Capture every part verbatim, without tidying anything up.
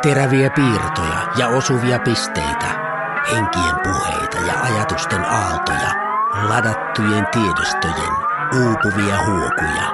Teräviä piirtoja ja osuvia pisteitä, henkien puheita ja ajatusten aaltoja, ladattujen tiedostojen uupuvia huokuja.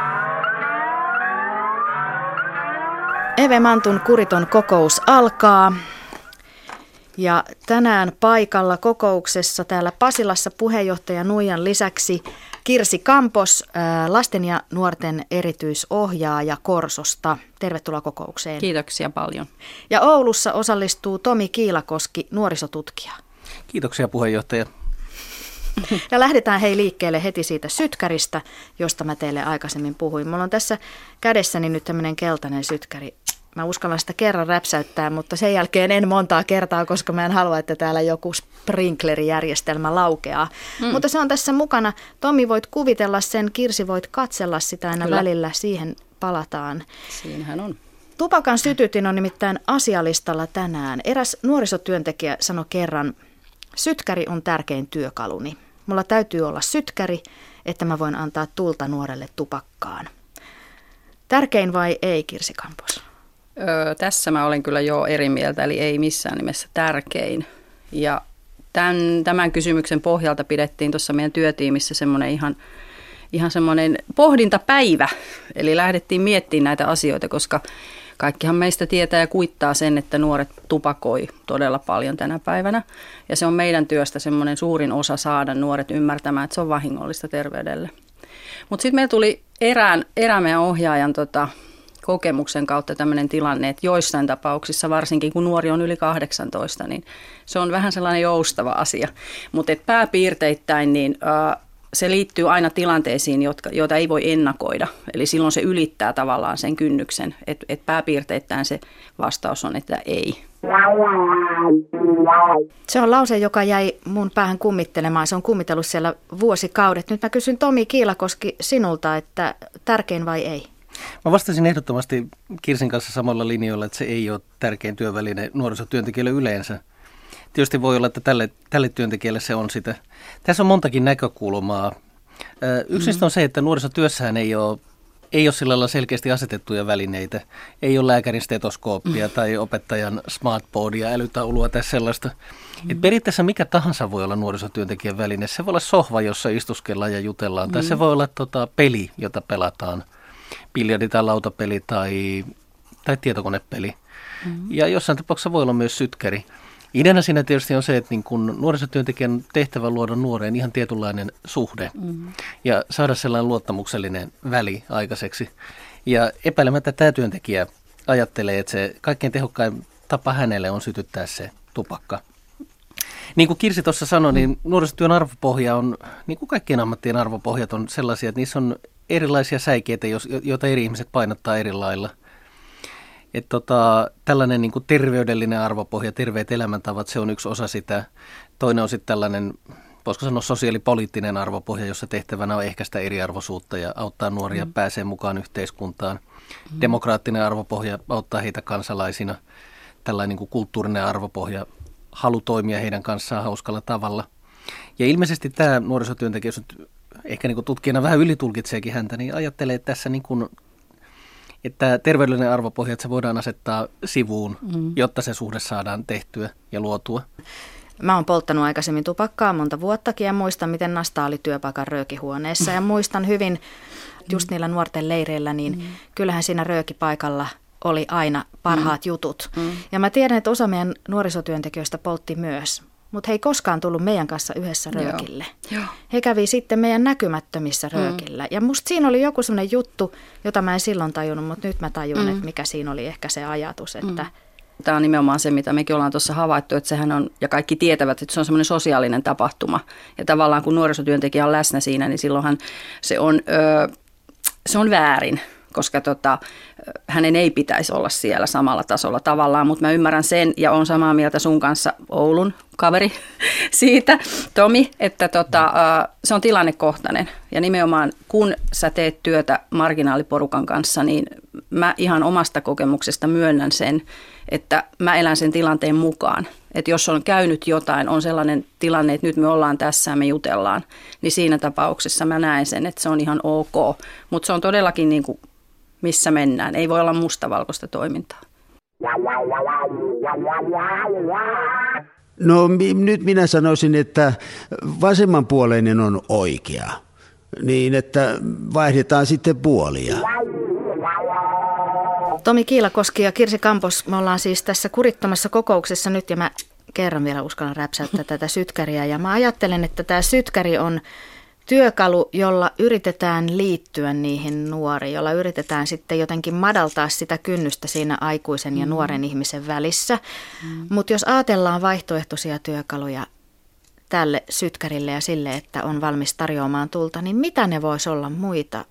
Eve Mantun kuriton kokous alkaa. Ja tänään paikalla kokouksessa täällä Pasilassa puheenjohtaja Nuijan lisäksi Kirsi Kampos, lasten ja nuorten erityisohjaaja Korsosta. Tervetuloa kokoukseen. Kiitoksia paljon. Ja Oulussa osallistuu Tomi Kiilakoski, nuorisotutkija. Kiitoksia puheenjohtaja. Ja lähdetään hei liikkeelle heti siitä sytkäristä, josta mä teille aikaisemmin puhuin. Mulla on tässä kädessäni nyt tämmöinen keltainen sytkäri. Mä uskallan sitä kerran räpsäyttää, mutta sen jälkeen en montaa kertaa, koska mä en halua, että täällä joku sprinklerijärjestelmä laukeaa. Mm. Mutta se on tässä mukana. Tomi, voit kuvitella sen, Kirsi voit katsella sitä aina Kyllä. välillä, siihen palataan. Siinähän on. Tupakan sytytin on nimittäin asialistalla tänään. Eräs nuorisotyöntekijä sanoi kerran, sytkäri on tärkein työkaluni. Mulla täytyy olla sytkäri, että mä voin antaa tulta nuorelle tupakkaan. Tärkein vai ei, Kirsi Kampos? Öö, tässä mä olen kyllä jo eri mieltä, eli ei missään nimessä tärkein. Ja tämän, tämän kysymyksen pohjalta pidettiin tuossa meidän työtiimissä semmoinen ihan, ihan semmoinen pohdintapäivä. Eli lähdettiin miettimään näitä asioita, koska kaikkihan meistä tietää ja kuittaa sen, että nuoret tupakoi todella paljon tänä päivänä. Ja se on meidän työstä semmoinen suurin osa saada nuoret ymmärtämään, että se on vahingollista terveydelle. Mutta sitten meillä tuli erään, erään meidän ohjaajan tota, kokemuksen kautta tämmöinen tilanne, että joissain tapauksissa, varsinkin kun nuori on yli kahdeksantoista, niin se on vähän sellainen joustava asia. Mutta pääpiirteittäin niin äh, se liittyy aina tilanteisiin, jotka, joita ei voi ennakoida. Eli silloin se ylittää tavallaan sen kynnyksen, että et pääpiirteittäin se vastaus on, että ei. Se on lause, joka jäi mun päähän kummittelemaan. Se on kummitellut siellä vuosikaudet. Nyt mä kysyn Tomi Kiilakoski sinulta, että tärkein vai ei? Mä vastasin ehdottomasti Kirsin kanssa samalla linjoilla, että se ei ole tärkein työväline nuorisotyöntekijöille yleensä. Tietysti voi olla, että tälle, tälle työntekijälle se on sitä. Tässä on montakin näkökulmaa. Yksi mm-hmm. on se, että nuorisotyössähän ei ole, ei ole sillä lailla selkeästi asetettuja välineitä. Ei ole lääkärin stetoskooppia mm-hmm. tai opettajan smartboardia, älytaulua tai sellaista. Mm-hmm. Et periaatteessa mikä tahansa voi olla nuorisotyöntekijän väline. Se voi olla sohva, jossa istuskellaan ja jutellaan. Mm-hmm. Tai se voi olla tota, peli, jota pelataan. Biljardi tai lautapeli tai, tai tietokonepeli. Mm-hmm. Ja jossain tapauksessa voi olla myös sytkäri. Ideana siinä tietysti on se, että niin kun nuorisotyöntekijän tehtävä luoda nuoreen ihan tietynlainen suhde mm-hmm. ja saada sellainen luottamuksellinen väli aikaiseksi. Ja epäilemättä tämä työntekijä ajattelee, että se kaikkein tehokkain tapa hänelle on sytyttää se tupakka. Niin kuin Kirsi tuossa sanoi, niin nuorisotyön arvopohja on, niin kuin kaikkien ammattien arvopohjat on sellaisia, että niissä on erilaisia säikeitä, joita eri ihmiset painottaa eri lailla. Että tota, tällainen niin kuin terveydellinen arvopohja, terveet elämäntavat, se on yksi osa sitä. Toinen on sitten tällainen, voisiko sanoa sosiaalipoliittinen arvopohja, jossa tehtävänä on ehkäistä eriarvoisuutta ja auttaa nuoria mm. pääsee mukaan yhteiskuntaan. Mm. Demokraattinen arvopohja auttaa heitä kansalaisina. Tällainen niin kuin kulttuurinen arvopohja, halu toimia heidän kanssaan hauskalla tavalla. Ja ilmeisesti tämä nuorisotyöntekijä, jos nyt ehkä niin kuin tutkijana vähän ylitulkitseekin häntä, niin ajattelee, että tässä niin kuin että terveydellinen arvopohja, että se voidaan asettaa sivuun, mm. jotta se suhde saadaan tehtyä ja luotua. Mä oon polttanut aikaisemmin tupakkaa monta vuottakin ja muistan, miten Nasta oli työpaikan röökihuoneessa. Ja muistan hyvin just niillä nuorten leireillä, niin mm. kyllähän siinä röökipaikalla oli aina parhaat mm. jutut. Mm. Ja mä tiedän, että osa meidän nuorisotyöntekijöistä poltti myös. Mutta he ei koskaan tullut meidän kanssa yhdessä röökille. Joo. Joo. He kävi sitten meidän näkymättömissä röökillä. Mm. Ja musta siinä oli joku sellainen juttu, jota mä en silloin tajunnut, mutta nyt mä tajun, mm. että mikä siinä oli ehkä se ajatus. Että mm. Tämä on nimenomaan se, mitä mekin ollaan tuossa havaittu, että sehän on, ja kaikki tietävät, että se on semmoinen sosiaalinen tapahtuma. Ja tavallaan kun nuorisotyöntekijä on läsnä siinä, niin silloinhan se on, öö, se on väärin. Koska tota, hänen ei pitäisi olla siellä samalla tasolla tavallaan, mutta mä ymmärrän sen ja olen samaa mieltä sun kanssa, Oulun kaveri, siitä, Tomi, että tota, se on tilannekohtainen. Ja nimenomaan kun sä teet työtä marginaaliporukan kanssa, niin mä ihan omasta kokemuksesta myönnän sen, että mä elän sen tilanteen mukaan. Että jos on käynyt jotain, on sellainen tilanne, että nyt me ollaan tässä ja me jutellaan, niin siinä tapauksessa mä näen sen, että se on ihan ok. Mutta se on todellakin niin kuin missä mennään. Ei voi olla mustavalkoista toimintaa. No mi- nyt minä sanoisin, että vasemmanpuoleinen on oikea, niin että vaihdetaan sitten puolia. Tomi Kiilakoski ja Kirsi Kampos, me ollaan siis tässä kurittomassa kokouksessa nyt ja mä kerran vielä uskallan räpsäyttää tätä sytkäriä. Ja mä ajattelen, että tämä sytkäri on työkalu, jolla yritetään liittyä niihin nuoriin, jolla yritetään sitten jotenkin madaltaa sitä kynnystä siinä aikuisen ja nuoren mm. ihmisen välissä. Mm. Mutta jos ajatellaan vaihtoehtoisia työkaluja tälle sytkärille ja sille, että on valmis tarjoamaan tulta, niin mitä ne voisi olla muita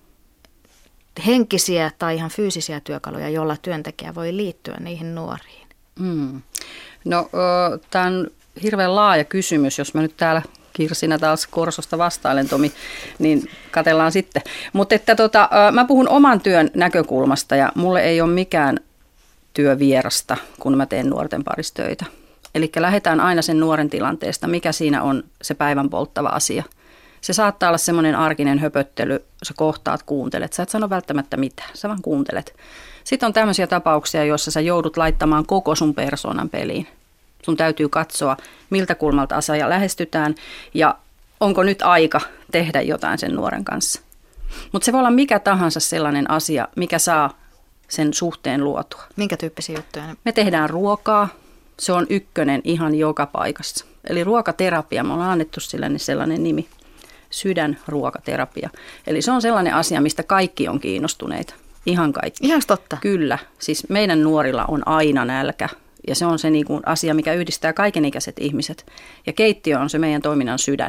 henkisiä tai ihan fyysisiä työkaluja, jolla työntekijä voi liittyä niihin nuoriin? Mm. No tämä on hirveän laaja kysymys, jos mä nyt täällä Kirsinä taas Korsosta vastailen, Tomi, niin katsellaan sitten. Mutta että tota, mä puhun oman työn näkökulmasta ja mulle ei ole mikään työ vierasta, kun mä teen nuorten parissa töitä. Eli lähdetään aina sen nuoren tilanteesta, mikä siinä on se päivän polttava asia. Se saattaa olla semmoinen arkinen höpöttely, sä kohtaat, kuuntelet. Sä et sano välttämättä mitään, sä vaan kuuntelet. Sitten on tämmöisiä tapauksia, joissa sä joudut laittamaan koko sun persoonan peliin. Sun täytyy katsoa, miltä kulmalta asiaa lähestytään ja onko nyt aika tehdä jotain sen nuoren kanssa. Mutta se voi olla mikä tahansa sellainen asia, mikä saa sen suhteen luotua. Minkä tyyppisiä juttuja? Me tehdään ruokaa. Se on ykkönen ihan joka paikassa. Eli ruokaterapia, me ollaan annettu sille sellainen nimi, sydänruokaterapia. Eli se on sellainen asia, mistä kaikki on kiinnostuneita. Ihan kaikki. Ihan totta. Kyllä. Siis meidän nuorilla on aina nälkä. Ja se on se niin kuin asia, mikä yhdistää kaikenikäiset ihmiset. Ja keittiö on se meidän toiminnan sydän.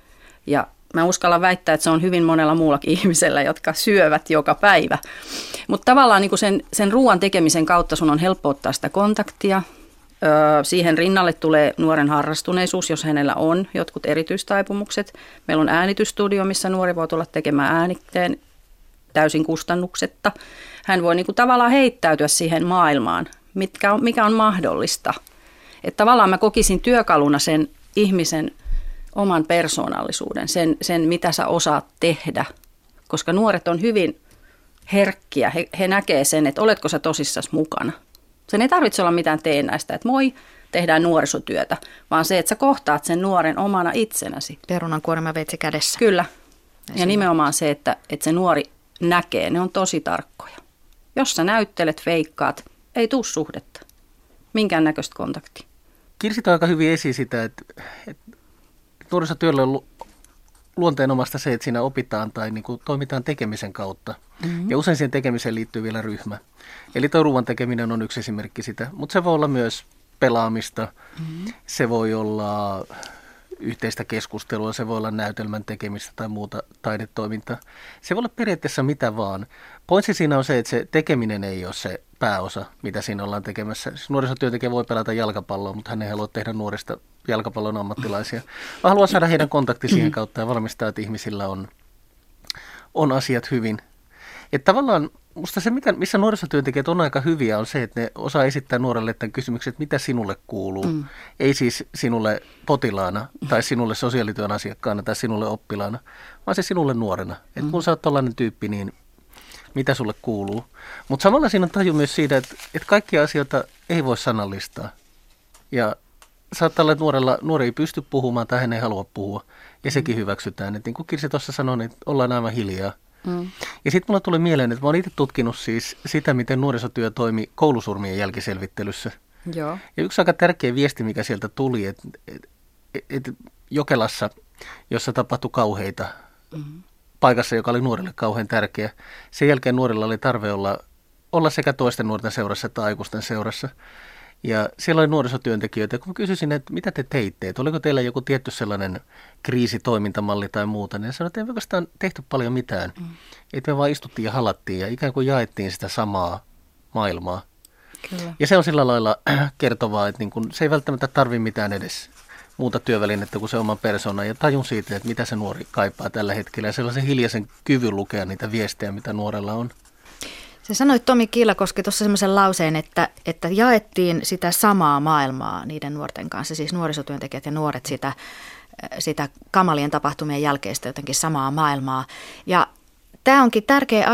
Ja mä uskallan väittää, että se on hyvin monella muullakin ihmisellä, jotka syövät joka päivä. Mutta tavallaan niin kuin sen, sen ruoan tekemisen kautta sun on helppo ottaa sitä kontaktia. Öö, siihen rinnalle tulee nuoren harrastuneisuus, jos hänellä on jotkut erityistaipumukset. Meillä on äänitystudio, missä nuori voi tulla tekemään äänikteen täysin kustannuksetta. Hän voi niin kuin tavallaan heittäytyä siihen maailmaan, mitkä on, mikä on mahdollista. Että tavallaan mä kokisin työkaluna sen ihmisen oman persoonallisuuden, sen, sen mitä sä osaat tehdä, koska nuoret on hyvin herkkiä. He, he näkee sen, että oletko sä tosissasi mukana. Sen ei tarvitse olla mitään teennäistä, että moi, tehdään nuorisotyötä, vaan se, että sä kohtaat sen nuoren omana itsenäsi. Perunankuorma veitsi kädessä. Kyllä. Ja nimenomaan se, että, että se nuori näkee, ne on tosi tarkkoja. Jos sä näyttelet, feikkaat, ei tuu suhdetta. Minkään näköistä kontaktia. Kirsi toi aika hyvin esiin sitä, että, että nuorisotyöllä on luonteenomasta se, että siinä opitaan tai niin kuin toimitaan tekemisen kautta. Mm-hmm. Ja usein siihen tekemiseen liittyy vielä ryhmä. Eli tuo ruoan tekeminen on yksi esimerkki sitä, mutta se voi olla myös pelaamista, mm-hmm. se voi olla yhteistä keskustelua, se voi olla näytelmän tekemistä tai muuta taidetoimintaa. Se voi olla periaatteessa mitä vaan. Pointsi siinä on se, että se tekeminen ei ole se pääosa, mitä siinä ollaan tekemässä. Nuorisotyöntekijä voi pelata jalkapalloa, mutta hän ei halua tehdä nuorista jalkapallon ammattilaisia. Vaan haluaa saada heidän kontakti siihen kautta ja varmistaa, että ihmisillä on, on asiat hyvin. Että tavallaan musta se, missä nuorisotyöntekijät on aika hyviä, on se, että ne osaa esittää nuorelle tämän kysymyksen, että mitä sinulle kuuluu. Mm. Ei siis sinulle potilaana tai sinulle sosiaalityön asiakkaana tai sinulle oppilaana, vaan se sinulle nuorena. Että mm. kun sä oot tollainen tyyppi, niin mitä sulle kuuluu. Mutta samalla siinä on taju myös siitä, että, että kaikkia asioita ei voi sanallistaa. Ja saattaa olla, että nuorella, nuori ei pysty puhumaan tai hän ei halua puhua. Ja sekin hyväksytään. Että niin kuin Kirsi tuossa sanoi, että ollaan aivan hiljaa. Mm. Ja sitten mulla tuli mieleen, että mä oon itse tutkinut siis sitä, miten nuorisotyö toimi koulusurmien jälkiselvittelyssä. Joo. Ja yksi aika tärkeä viesti, mikä sieltä tuli, että et, et Jokelassa, jossa tapahtui kauheita, mm-hmm. paikassa, joka oli nuorille kauhean tärkeä, sen jälkeen nuorilla oli tarve olla, olla sekä toisten nuorten seurassa että aikuisten seurassa. Ja siellä oli nuorisotyöntekijöitä, kun mä kysyisin, että mitä te teitte, että oliko teillä joku tietty sellainen kriisitoimintamalli tai muuta, niin sanoin, että ei oikeastaan tehty paljon mitään. Mm. Että me vaan istuttiin ja halattiin ja ikään kuin jaettiin sitä samaa maailmaa. Kyllä. Ja se on sillä lailla kertovaa, että niin kun, se ei välttämättä tarvitse mitään edes muuta työvälinettä kuin se oma persona. Ja tajun siitä, että mitä se nuori kaipaa tällä hetkellä ja sellaisen hiljaisen kyvyn lukea niitä viestejä, mitä nuorella on. Se sanoi Tomi Kiilakoski tuossa semmoisen lauseen, että, että jaettiin sitä samaa maailmaa niiden nuorten kanssa, siis nuorisotyöntekijät ja nuoret sitä, sitä kamalien tapahtumien jälkeistä jotenkin samaa maailmaa. Ja tämä onkin tärkeä asia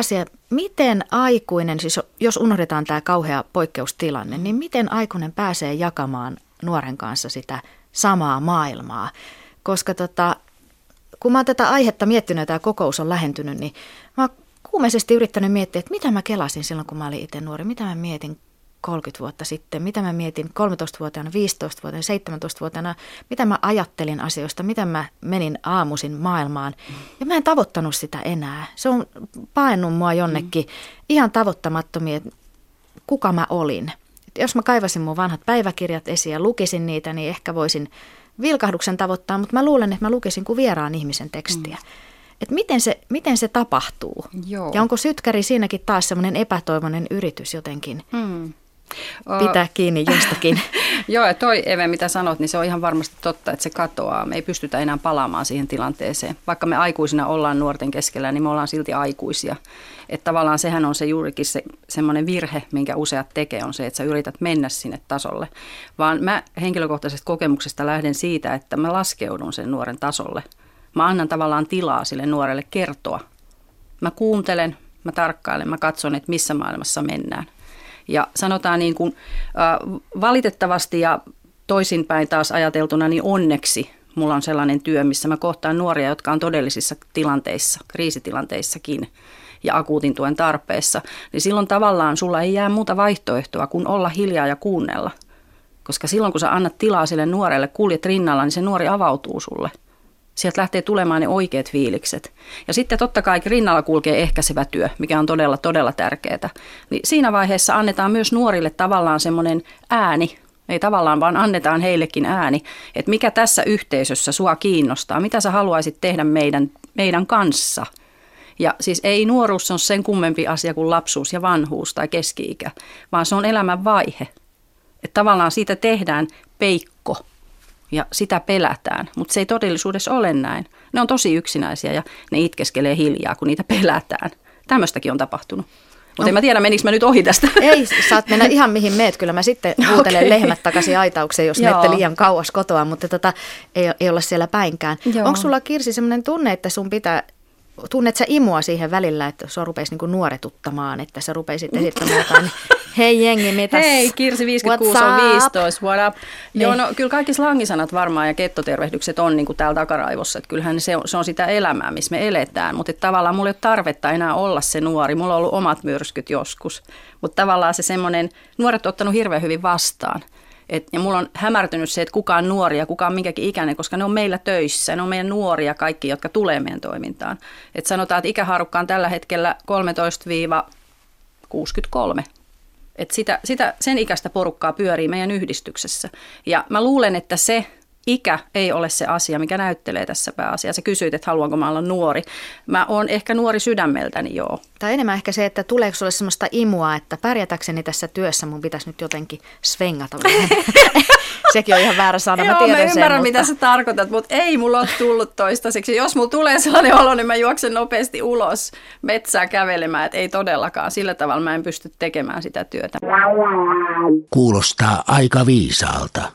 miten aikuinen, siis jos unohdetaan tämä kauhea poikkeustilanne, niin miten aikuinen pääsee jakamaan nuoren kanssa sitä samaa maailmaa? Koska tota, kun mä oon tätä aihetta miettinyt ja tämä kokous on lähentynyt, niin mä oon kuumeisesti yrittänyt miettiä, että mitä mä kelasin silloin, kun mä olin itse nuori, mitä mä mietin kolmekymmentä vuotta sitten, mitä mä mietin kolmetoistavuotiaana, viisitoistavuotiaana, seitsemäntoistavuotiaana, mitä mä ajattelin asioista, miten mä menin aamuisin maailmaan. Ja mä en tavoittanut sitä enää. Se on paennut mua jonnekin mm. ihan tavoittamattomia, kuka mä olin. Et jos mä kaivasin mun vanhat päiväkirjat esiin ja lukisin niitä, niin ehkä voisin vilkahduksen tavoittaa, mutta mä luulen, että mä lukisin kuin vieraan ihmisen tekstiä. Mm. Että miten se, miten se tapahtuu? Joo. Ja onko sytkäri siinäkin taas semmoinen epätoivoinen yritys jotenkin? Mm. Pitää kiinni jostakin. Joo, ja toi Eve, mitä sanot, niin se on ihan varmasti totta, että se katoaa. Me ei pystytä enää palaamaan siihen tilanteeseen. Vaikka me aikuisina ollaan nuorten keskellä, niin me ollaan silti aikuisia. Että tavallaan sehän on se juurikin se semmoinen virhe, minkä useat tekee, on se, että sä yrität mennä sinne tasolle. Vaan mä henkilökohtaisesta kokemuksesta lähden siitä, että mä laskeudun sen nuoren tasolle. Mä annan tavallaan tilaa sille nuorelle kertoa. Mä kuuntelen, mä tarkkailen, mä katson, että missä maailmassa mennään. Ja sanotaan niin kuin äh, valitettavasti ja toisinpäin taas ajateltuna, niin onneksi mulla on sellainen työ, missä mä kohtaan nuoria, jotka on todellisissa tilanteissa, kriisitilanteissakin ja akuutin tuen tarpeessa. Niin silloin tavallaan sulla ei jää muuta vaihtoehtoa kuin olla hiljaa ja kuunnella. Koska silloin kun sä annat tilaa sille nuorelle, kuljet rinnalla, niin se nuori avautuu sulle. Sieltä lähtee tulemaan ne oikeat fiilikset. Ja sitten totta kai rinnalla kulkee ehkäisevä työ, mikä on todella, todella tärkeää. Niin siinä vaiheessa annetaan myös nuorille tavallaan semmoinen ääni, ei tavallaan vaan annetaan heillekin ääni, että mikä tässä yhteisössä sua kiinnostaa, mitä sä haluaisit tehdä meidän, meidän kanssa. Ja siis ei nuoruus ole sen kummempi asia kuin lapsuus ja vanhuus tai keski-ikä, vaan se on elämän vaihe. Että tavallaan siitä tehdään peikko. Ja sitä pelätään, mutta se ei todellisuudessa ole näin. Ne on tosi yksinäisiä ja ne itkeskelee hiljaa, kun niitä pelätään. Tämmöistäkin on tapahtunut. Mutta no, en mä tiedä, menikö mä nyt ohi tästä. Ei, saat mennä ihan mihin meet. Kyllä mä sitten huutelen okay. lehmät takaisin aitaukseen, jos menette liian kauas kotoa, mutta tota, ei, ei olla siellä päinkään. Joo. Onko sulla, Kirsi, sellainen tunne, että sun pitää, tunnet sä imua siihen välillä, että sua rupeisi niinku nuoretuttamaan, että sä rupeisit esittämään jotain, hei jengi, mitäs? Hei, Kirsi viisikymmentäkuusi on viisitoista, what up? Niin. Joo, no kyllä kaikki slangisanat varmaan ja kettotervehdykset on niin kuin täällä takaraivossa, että kyllähän se on, se on sitä elämää, missä me eletään, mutta tavallaan mulla ei ole tarvetta enää olla se nuori, mulla on ollut omat myrskyt joskus, mutta tavallaan se semmoinen, nuoret on ottanut hirveän hyvin vastaan. Et, ja mulla on hämärtynyt se, että kuka on nuori ja kuka on minkäkin ikäinen, koska ne on meillä töissä. Ne on meidän nuoria kaikki, jotka tulee meidän toimintaan. Et sanotaan, että ikähaarukka on tällä hetkellä kolmetoista kuusikymmentäkolme. Et sitä, sitä, sen ikäistä porukkaa pyörii meidän yhdistyksessä. Ja mä luulen, että se ikä ei ole se asia, mikä näyttelee tässä pääasiassa. Sä kysyit, että haluanko mä olla nuori. Mä oon ehkä nuori sydämeltäni, joo. Tai enemmän ehkä se, että tuleeko sulle semmoista imua, että pärjätäkseni tässä työssä mun pitäisi nyt jotenkin svengata. Sekin on ihan väärä sana, mä joo, tiedän mä ymmärrän, sen, mitä mutta... sä tarkoitat, mutta ei mulla ole tullut toistaiseksi. Jos mulla tulee sellainen olo, niin mä juoksen nopeasti ulos metsää kävelemään, että ei todellakaan. Sillä tavalla mä en pysty tekemään sitä työtä. Kuulostaa aika viisaalta.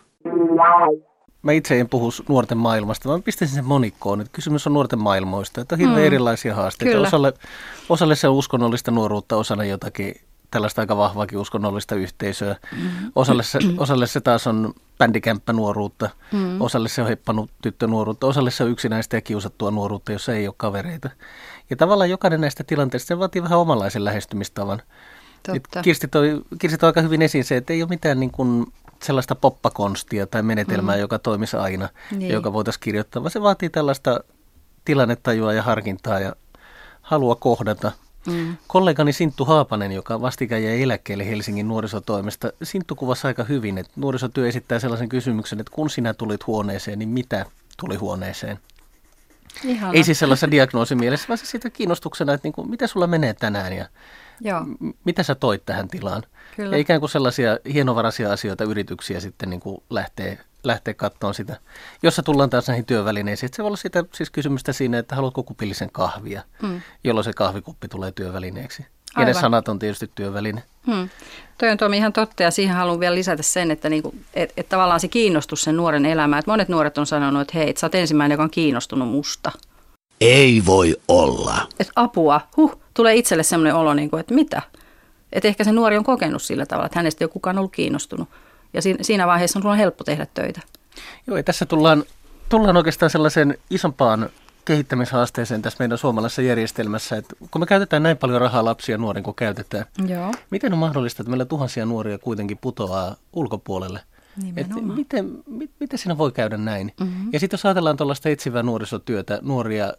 Mä itse en puhu nuorten maailmasta, vaan pistäisin sen monikkoon. Että kysymys on nuorten maailmoista, että on hirveän mm. erilaisia haasteita. Osalle, osalle se on uskonnollista nuoruutta, osalle jotakin tällaista aika vahvaakin uskonnollista yhteisöä. Mm. Osalle, se, osalle se taas on bändikämppänuoruutta, mm. osalle se on heppanut tyttönuoruutta, osalle se on yksinäistä ja kiusattua nuoruutta, jossa ei ole kavereita. Ja tavallaan jokainen näistä tilanteista se vaatii vähän omanlaisen lähestymistavan. Kirsti toi, Kirsti toi aika hyvin esiin se, että ei ole mitään niin kuin sellaista poppakonstia tai menetelmää, mm. joka toimisi aina, niin. joka voitaisiin kirjoittaa, vaan se vaatii tällaista tilannetajua ja harkintaa ja halua kohdata. Mm. Kollegani Sinttu Haapanen, joka vastikään jäi eläkkeelle Helsingin nuorisotoimesta, Sinttu kuvasi aika hyvin, että nuorisotyö esittää sellaisen kysymyksen, että kun sinä tulit huoneeseen, niin mitä tuli huoneeseen? Ihana. Ei siis sellaisessa diagnoosimielessä, vaan siitä kiinnostuksena, että niin kuin, mitä sulla menee tänään ja Joo. mitä sä toit tähän tilaan. Kyllä. Ja ikään kuin sellaisia hienovaraisia asioita, yrityksiä sitten niin kuin lähtee, lähtee katsomaan sitä. Jossa tullaan taas näihin työvälineisiin. Että se voi olla sitä siis kysymystä siinä, että haluatko kupillisen kahvia, hmm. jolloin se kahvikuppi tulee työvälineeksi. Ja ne sanat on tietysti työväline. Hmm. Toi on Tomi ihan totta ja siihen haluan vielä lisätä sen, että niinku, et, et tavallaan se kiinnostus sen nuoren elämään. Et monet nuoret on sanonut, että hei, et sä oot ensimmäinen, joka on kiinnostunut musta. Ei voi olla. Et apua, huh, tulee itselle semmoinen olo, niin kuin, että mitä? Että ehkä se nuori on kokenut sillä tavalla, että hänestä ei ole kukaan ollut kiinnostunut. Ja siinä vaiheessa on sulla helppo tehdä töitä. Joo, ja tässä tullaan, tullaan oikeastaan sellaiseen isompaan kehittämishaasteeseen tässä meidän suomalaisessa järjestelmässä, että kun me käytetään näin paljon rahaa lapsia nuorin kuin käytetään, Joo. miten on mahdollista, että meillä tuhansia nuoria kuitenkin putoaa ulkopuolelle? Että miten, mit, miten siinä voi käydä näin? Mm-hmm. Ja sitten jos ajatellaan tuollaista etsivää nuorisotyötä, nuoria,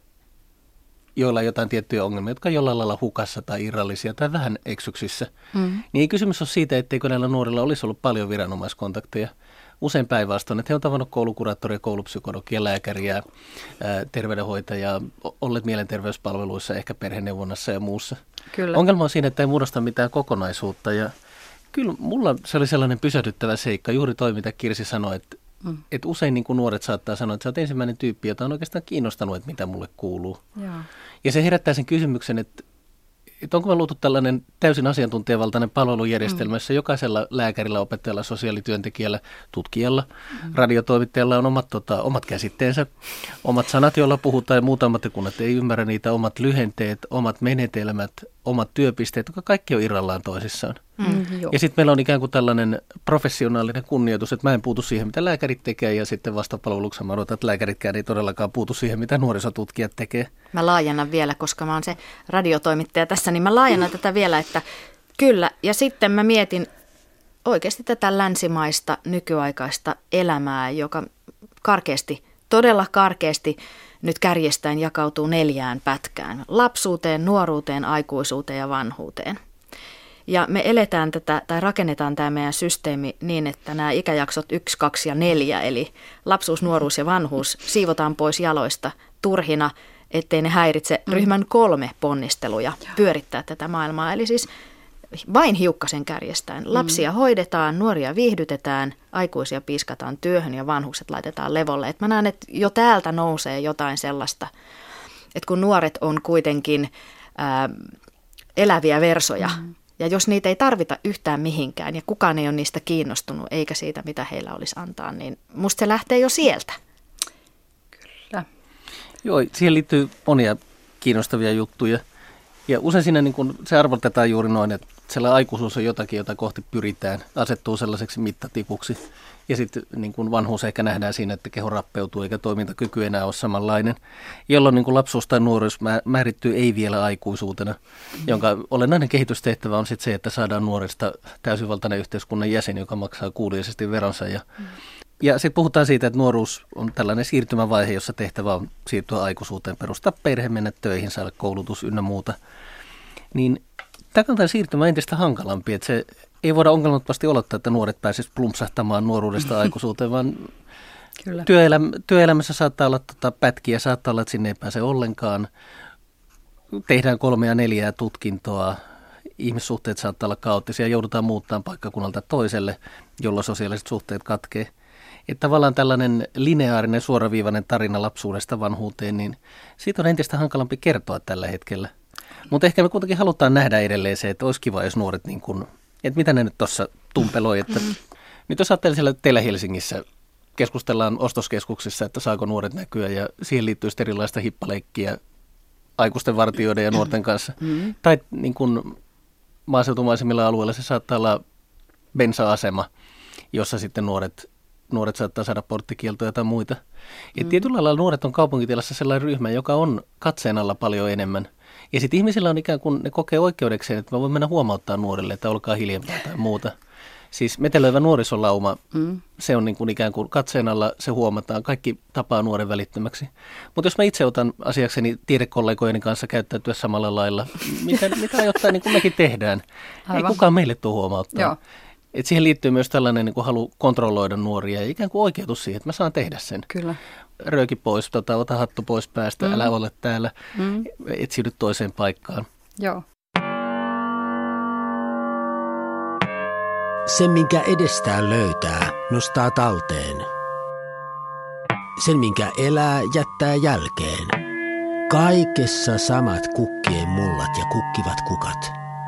joilla on jotain tiettyjä ongelmia, jotka on jollain lailla hukassa tai irrallisia tai vähän eksyksissä, mm-hmm. niin ei kysymys ole siitä, etteikö näillä nuorilla olisi ollut paljon viranomaiskontakteja. Usein päinvastoin, että he on tavannut koulukuraattoria, koulupsykologia, lääkäriä, ää, terveydenhoitajaa, olleet mielenterveyspalveluissa, ehkä perheneuvonnassa ja muussa. Kyllä. Ongelma on siinä, että ei muodosta mitään kokonaisuutta. Ja kyllä mulla se oli sellainen pysähdyttävä seikka, juuri toi, mitä Kirsi sanoi, että, mm. että usein niin kuin nuoret saattaa sanoa, että sä oot ensimmäinen tyyppi, jota on oikeastaan kiinnostanut, että mitä mulle kuuluu. Joo. Ja se herättää sen kysymyksen, että että onko me luotu tällainen täysin asiantuntijavaltainen palvelujärjestelmä, jossa mm. jokaisella lääkärillä, opettajalla, sosiaalityöntekijällä, tutkijalla, mm. radiotoimittajalla on omat, tota, omat käsitteensä, omat sanat, joilla puhutaan ja muut ammattikunnat ei ymmärrä niitä, omat lyhenteet, omat menetelmät, omat työpisteet, jotka kaikki on irrallaan toisissaan. Mm. Ja sitten meillä on ikään kuin tällainen professionaalinen kunnioitus, että mä en puutu siihen, mitä lääkärit tekee, ja sitten vastapalveluksessa mä odotan, että lääkäritkään ei todellakaan puutu siihen, mitä nuorisotutkijat tekee. Mä laajennan vielä, koska mä oon se radiotoimittaja tässä, niin mä laajennan tätä vielä, että kyllä. Ja sitten mä mietin oikeasti tätä länsimaista nykyaikaista elämää, joka karkeasti, todella karkeasti nyt kärjestäen jakautuu neljään pätkään. Lapsuuteen, nuoruuteen, aikuisuuteen ja vanhuuteen. Ja me eletään tätä, tai rakennetaan tämä meidän systeemi niin, että nämä ikäjaksot yksi, kaksi ja neljä, eli lapsuus, nuoruus ja vanhuus, siivotaan pois jaloista turhina, ettei ne häiritse ryhmän kolme ponnisteluja pyörittää tätä maailmaa. Eli siis vain hiukkasen kärjestäen. Lapsia mm. hoidetaan, nuoria viihdytetään, aikuisia piiskataan työhön ja vanhukset laitetaan levolle. Et mä näen, että jo täältä nousee jotain sellaista, että kun nuoret on kuitenkin ää, eläviä versoja, mm. ja jos niitä ei tarvita yhtään mihinkään ja kukaan ei ole niistä kiinnostunut eikä siitä, mitä heillä olisi antaa, niin musta se lähtee jo sieltä. Kyllä. Joo, siihen liittyy monia kiinnostavia juttuja. Ja usein siinä niin kun se arvotetaan juuri noin, että sellainen aikuisuus on jotakin, jota kohti pyritään, asettuu sellaiseksi mittatipuksi. Ja sitten niin kun vanhuus ehkä nähdään siinä, että keho rappeutuu eikä toimintakyky enää ole samanlainen, jolloin niin kun lapsuus tai nuoruus määrittyy ei vielä aikuisuutena, mm. jonka olennainen kehitystehtävä on sitten se, että saadaan nuoresta täysivaltainen yhteiskunnan jäsen, joka maksaa kuuliaisesti veronsa. Ja, mm. ja sitten puhutaan siitä, että nuoruus on tällainen siirtymävaihe, jossa tehtävä on siirtyä aikuisuuteen, perustaa perhe, mennä töihin, saada koulutus ynnä muuta. Niin tämä kannattaa siirtymään entistä hankalampi, että se ei voida ongelmattomasti olettaa, että nuoret pääsisivät plumpsahtamaan nuoruudesta aikuisuuteen, vaan Kyllä. Työelämä, työelämässä saattaa olla tota pätkiä, saattaa olla, että sinne ei pääse ollenkaan. Tehdään kolme ja neljää tutkintoa, ihmissuhteet saattaa olla kaoottisia, joudutaan muuttamaan paikkakunnalta toiselle, jolloin sosiaaliset suhteet katkee. Että tavallaan tällainen lineaarinen suoraviivainen tarina lapsuudesta vanhuuteen, niin siitä on entistä hankalampi kertoa tällä hetkellä. Mutta ehkä me kuitenkin halutaan nähdä edelleen se, että olisi kiva, jos nuoret, niin kuin, että mitä ne nyt tuossa tumpeloi, että mm. nyt jos ajattelee siellä teillä Helsingissä, keskustellaan ostoskeskuksissa, että saako nuoret näkyä ja siihen liittyy sitten erilaista hippaleikkiä aikuisten vartijoiden ja nuorten kanssa. Mm. Tai niin kuin maaseutumaisemmilla alueilla se saattaa olla bensa-asema, jossa sitten nuoret, nuoret saattaa saada porttikieltoja tai muita. Ja mm. tietyllä lailla nuoret on kaupunkitilassa sellainen ryhmä, joka on katseen alla paljon enemmän. Ja sitten ihmisillä on ikään kuin ne kokee oikeudekseen, että mä voin mennä huomauttaa nuorille, että olkaa hiljempaa tai muuta. Siis metelöivä nuorisolauma, mm. se on niin kuin ikään kuin katseen alla, se huomataan, kaikki tapaa nuoren välittömäksi. Mutta jos mä itse otan asiakseni tiedekollegojeni kanssa käyttäytyä samalla lailla, mitä, mitä ajoittaa niin kuin mekin tehdään, Aivan. ei kukaan meille tule huomauttaa. Joo. Et siihen liittyy myös tällainen niin kuin halu kontrolloida nuoria ja ikään kuin oikeutus siihen, että mä saan tehdä sen. Kyllä. Rööki pois, tota, ota hattu pois päästä, mm. älä ole täällä, mm. etsiydy toiseen paikkaan. Joo. Sen, minkä edestään löytää, nostaa talteen. Sen, minkä elää, jättää jälkeen. Kaikessa samat kukkien mullat ja kukkivat kukat.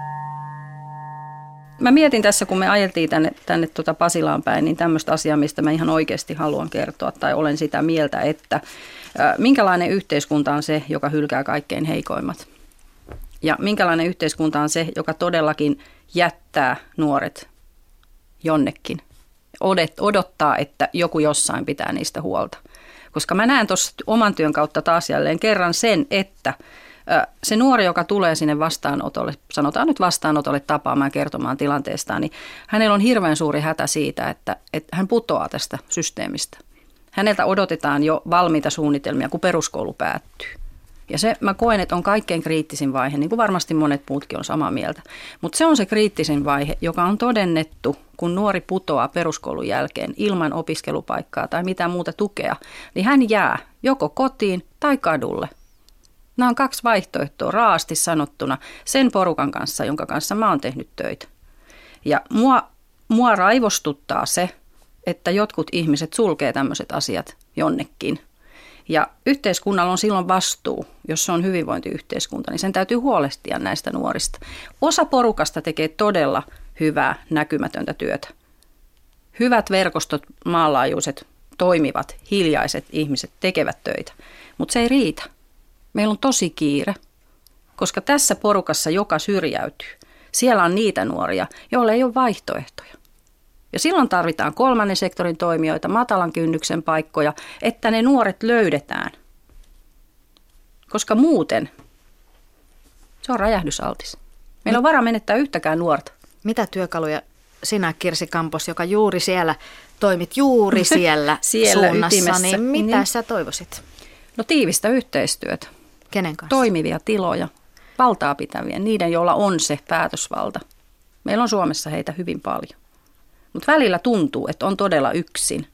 Mä mietin tässä, kun me ajeltiin tänne, tänne tuota Pasilaan päin, niin tämmöistä asiaa, mistä mä ihan oikeasti haluan kertoa tai olen sitä mieltä, että ä, minkälainen yhteiskunta on se, joka hylkää kaikkein heikoimmat? Ja minkälainen yhteiskunta on se, joka todellakin jättää nuoret jonnekin. Odottaa, että joku jossain pitää niistä huolta. Koska mä näen tuossa oman työn kautta taas jälleen kerran sen, että se nuori, joka tulee sinne vastaanotolle, sanotaan nyt vastaanotolle tapaamaan kertomaan tilanteestaan, niin hänellä on hirveän suuri hätä siitä, että, että hän putoaa tästä systeemistä. Häneltä odotetaan jo valmiita suunnitelmia, kun peruskoulu päättyy. Ja se mä koen, että on kaikkein kriittisin vaihe, niin kuin varmasti monet muutkin on samaa mieltä. Mutta se on se kriittisin vaihe, joka on todennettu, kun nuori putoaa peruskoulun jälkeen ilman opiskelupaikkaa tai mitään muuta tukea, niin hän jää joko kotiin tai kadulle. Nämä on kaksi vaihtoehtoa raasti sanottuna sen porukan kanssa, jonka kanssa mä oon tehnyt töitä. Ja mua, mua raivostuttaa se, että jotkut ihmiset sulkee tämmöiset asiat jonnekin. Ja yhteiskunnalla on silloin vastuu, jos se on hyvinvointiyhteiskunta, niin sen täytyy huolehtia näistä nuorista. Osa porukasta tekee todella hyvää näkymätöntä työtä. Hyvät verkostot, maanlaajuiset, toimivat, hiljaiset ihmiset tekevät töitä, mutta se ei riitä. Meillä on tosi kiire, koska tässä porukassa, joka syrjäytyy, siellä on niitä nuoria, joille ei ole vaihtoehtoja. Ja silloin tarvitaan kolmannen sektorin toimijoita, matalan kynnyksen paikkoja, että ne nuoret löydetään. Koska muuten se on räjähdysaltis. Meillä on varaa menettää yhtäkään nuorta. Mitä työkaluja sinä, Kirsi Kampos, joka juuri siellä toimit, juuri siellä, siellä suunnassa, ytimessä, niin mitä niin. sä toivoisit? No tiivistä yhteistyötä. Kenen kanssa? Toimivia tiloja, valtaa pitäviä, niiden, joilla on se päätösvalta. Meillä on Suomessa heitä hyvin paljon. Mutta välillä tuntuu, että on todella yksin.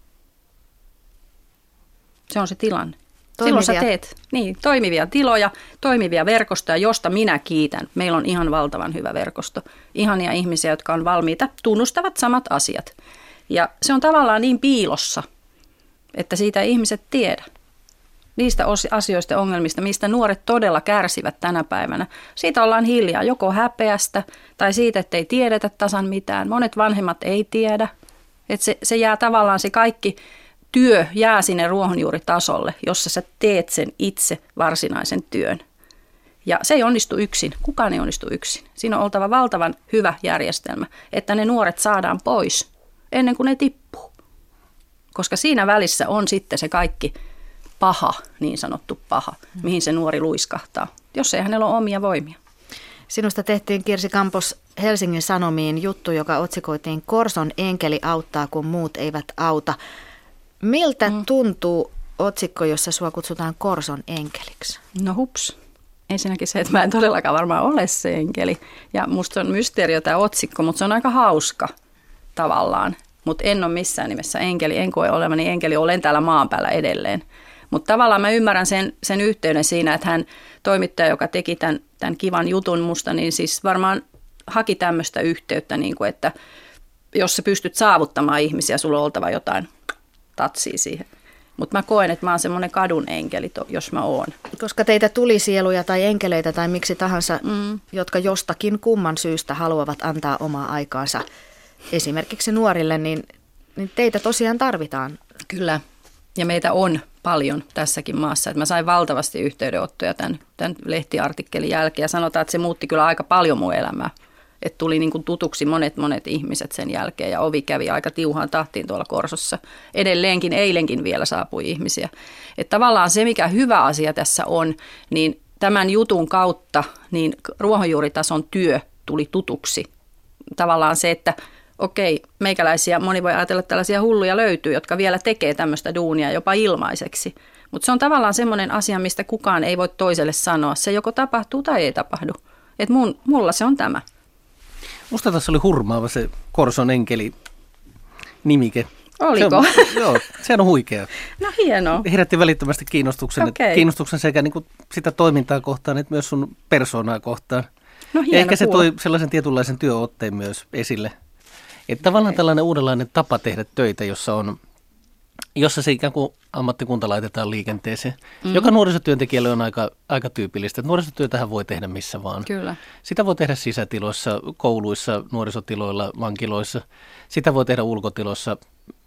Se on se tilanne. Toimivia. Silloin sä teet niin, toimivia tiloja, toimivia verkostoja, josta minä kiitän. Meillä on ihan valtavan hyvä verkosto. Ihania ihmisiä, jotka on valmiita, tunnustavat samat asiat. Ja se on tavallaan niin piilossa, että siitä ei ihmiset tiedä. Niistä asioista ja ongelmista, mistä nuoret todella kärsivät tänä päivänä. Siitä ollaan hiljaa joko häpeästä tai siitä, että ei tiedetä tasan mitään. Monet vanhemmat ei tiedä. Että se, se jää tavallaan se kaikki työ jää sinne ruohonjuuritasolle, jossa sä teet sen itse varsinaisen työn. Ja se ei onnistu yksin. Kukaan ei onnistu yksin. Siinä on oltava valtavan hyvä järjestelmä, että ne nuoret saadaan pois ennen kuin ne tippuu. Koska siinä välissä on sitten se kaikki paha, niin sanottu paha, mihin se nuori luiskahtaa, jos ei hänellä ole omia voimia. Sinusta tehtiin, Kirsi Kampos, Helsingin Sanomiin juttu, joka otsikoitiin Korson enkeli auttaa, kun muut eivät auta. Miltä mm. tuntuu otsikko, jossa sua kutsutaan Korson enkeliksi? No hups. Ensinnäkin se, että mä en todellakaan varmaan ole se enkeli. Ja musta on mysteerio tämä otsikko, mutta se on aika hauska tavallaan. Mutta en ole missään nimessä enkeli, en koe olevani enkeli, olen täällä maan päällä edelleen. Mutta tavallaan mä ymmärrän sen, sen yhteyden siinä, että hän toimittaja, joka teki tämän, tämän kivan jutun musta, niin siis varmaan haki tämmöistä yhteyttä, niin kuin, että jos sä pystyt saavuttamaan ihmisiä, sulla on oltava jotain tatsia siihen. Mutta mä koen, että mä oon semmoinen kadun enkeli, jos mä oon. Koska teitä tuli sieluja tai enkeleitä tai miksi tahansa, mm. jotka jostakin kumman syystä haluavat antaa omaa aikaansa esimerkiksi nuorille, niin, niin teitä tosiaan tarvitaan. Kyllä, ja meitä on paljon tässäkin maassa. Et mä sain valtavasti yhteydenottoja tämän, tämän lehtiartikkelin jälkeen ja sanotaan, että se muutti kyllä aika paljon mun elämää. Että tuli niin kuin tutuksi monet monet ihmiset sen jälkeen ja ovi kävi aika tiuhaan tahtiin tuolla Korsossa. Edelleenkin, eilenkin vielä saapui ihmisiä. Että tavallaan se, mikä hyvä asia tässä on, niin tämän jutun kautta niin ruohonjuuritason työ tuli tutuksi. Tavallaan se, että okei, meikäläisiä, moni voi ajatella, että tällaisia hulluja löytyy, jotka vielä tekee tämmöistä duunia jopa ilmaiseksi. Mutta se on tavallaan semmoinen asia, mistä kukaan ei voi toiselle sanoa. Se joko tapahtuu tai ei tapahdu. Että mun, mulla se on tämä. Musta tässä oli hurmaava se Korson enkeli nimike. Oliko? Se on, joo, se on huikea. No hienoa. Herätti välittömästi kiinnostuksen, okay. kiinnostuksen sekä niin kuin sitä toimintaa kohtaan, että myös sun persoonaa kohtaan. No hieno, ja ehkä se kuulla. toi sellaisen tietynlaisen työotteen myös esille. Että tavallaan okay. tällainen uudenlainen tapa tehdä töitä, jossa on, jossa se ikään kuin ammattikunta laitetaan liikenteeseen, mm-hmm. joka nuorisotyöntekijälle on aika, aika tyypillistä. Että nuorisotyötähän voi tehdä missä vaan. Kyllä. Sitä voi tehdä sisätiloissa, kouluissa, nuorisotiloilla, vankiloissa. Sitä voi tehdä ulkotiloissa,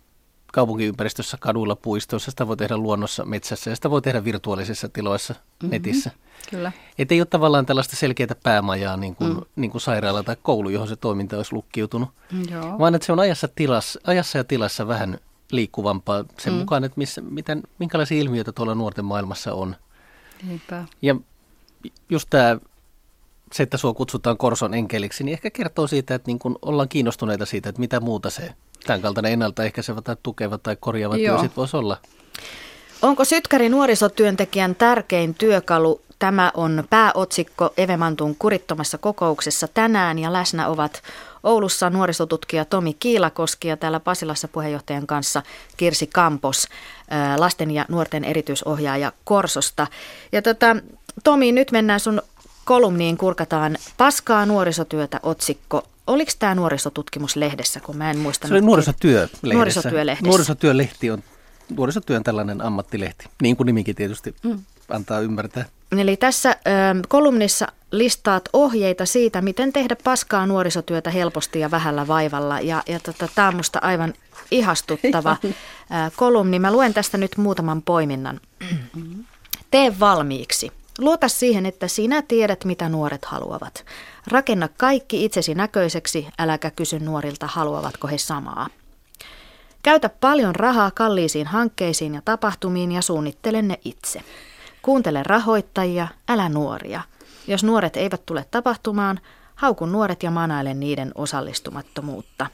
kaupunkiympäristössä, kaduilla, puistoissa, sitä voi tehdä luonnossa, metsässä ja sitä voi tehdä virtuaalisissa tiloissa, mm-hmm. netissä. Kyllä. Että ei ole tavallaan tällaista selkeää päämajaa niin kuin, mm. niin kuin sairaala tai koulu, johon se toiminta olisi lukkiutunut, Joo. vaan että se on ajassa, tilassa, ajassa ja tilassa vähän liikkuvampaa sen mm. mukaan, että missä, miten, minkälaisia ilmiöitä tuolla nuorten maailmassa on. Niinpä. Ja just tämä, se, että sua kutsutaan Korson enkeliksi, niin ehkä kertoo siitä, että niin kun ollaan kiinnostuneita siitä, että mitä muuta se tämän kaltainen ennaltaehkäisevä tai tukeva tai korjaava työ sit voisi olla. Onko Sytkäri nuorisotyöntekijän tärkein työkalu? Tämä on pääotsikko Evemantun kurittomassa kokouksessa tänään ja läsnä ovat Oulussa nuorisotutkija Tomi Kiilakoski ja täällä Pasilassa puheenjohtajan kanssa Kirsi Kampos, lasten ja nuorten erityisohjaaja Korsosta. Ja tota, Tomi, nyt mennään sun kolumniin, kurkataan paskaa nuorisotyötä otsikko. Oliko tämä nuorisotutkimuslehdessä, kun mä en muista? Se oli nuorisotyölehdessä. Nuorisotyölehdessä. Nuorisotyölehti on nuorisotyön tällainen ammattilehti, niin kuin nimikin tietysti mm. antaa ymmärtää. Eli tässä ö, kolumnissa listaat ohjeita siitä, miten tehdä paskaa nuorisotyötä helposti ja vähällä vaivalla. Ja, ja tota, tämä on musta aivan ihastuttava ö, kolumni. Mä luen tästä nyt muutaman poiminnan. Mm-hmm. Tee valmiiksi. Luota siihen, että sinä tiedät, mitä nuoret haluavat. Rakenna kaikki itsesi näköiseksi, äläkä kysy nuorilta, haluavatko he samaa. Käytä paljon rahaa kalliisiin hankkeisiin ja tapahtumiin ja suunnittele ne itse. Kuuntele rahoittajia, älä nuoria. Jos nuoret eivät tule tapahtumaan, hauku nuoret ja manaile niiden osallistumattomuutta.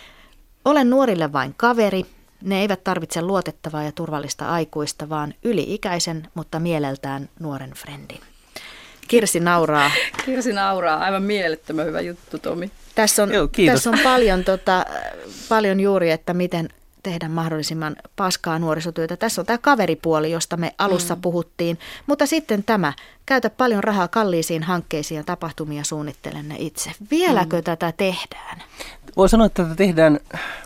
Ole nuorille vain kaveri. Ne eivät tarvitse luotettavaa ja turvallista aikuista, vaan yli-ikäisen, mutta mieleltään nuoren friendin. Kirsi nauraa. Kirsi nauraa. Aivan mielettömän hyvä juttu, Tomi. Tässä on, Joo, tässä on paljon, tota, paljon juuri, että miten tehdä mahdollisimman paskaa nuorisotyötä. Tässä on tämä kaveripuoli, josta me alussa mm. puhuttiin, mutta sitten tämä, käytä paljon rahaa kalliisiin hankkeisiin ja tapahtumia, suunnittele ne itse. Vieläkö mm. tätä tehdään? Voi sanoa, että tätä tehdään,